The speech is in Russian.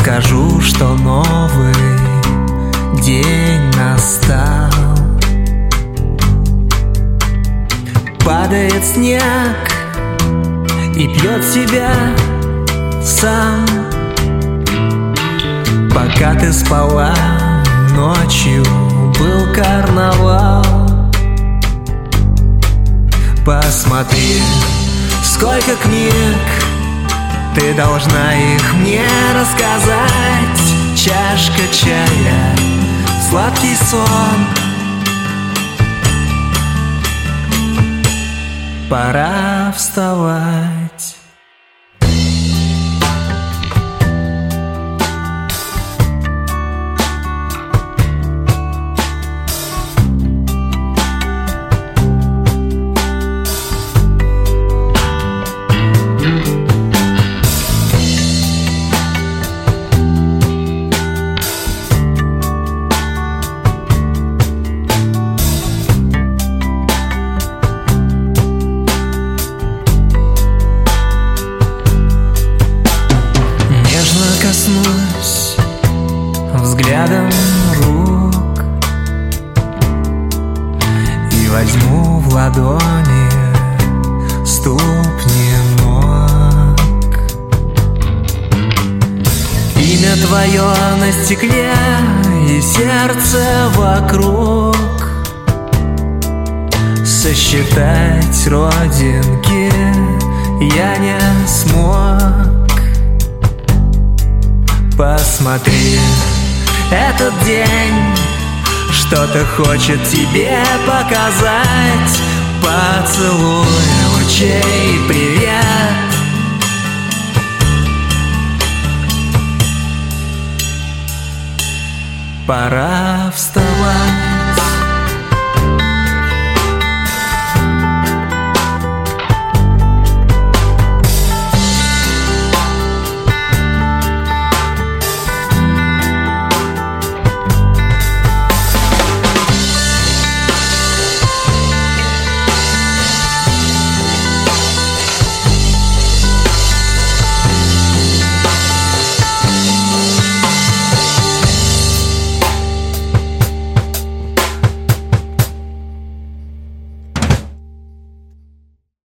скажу, что новый день настал. Падает снег и пьет себя сам. Пока ты спала, ночью был карнавал. Посмотри, сколько книг, ты должна их мне рассказать. Чашка чая, сладкий сон. Пора вставать. Коснусь взглядом рук и возьму в ладони ступни ног. Имя твое на стекле и сердце вокруг. Сосчитать родинки я не смог. Посмотри, этот день что-то хочет тебе показать. Поцелуй лучей, привет. Пора вставать.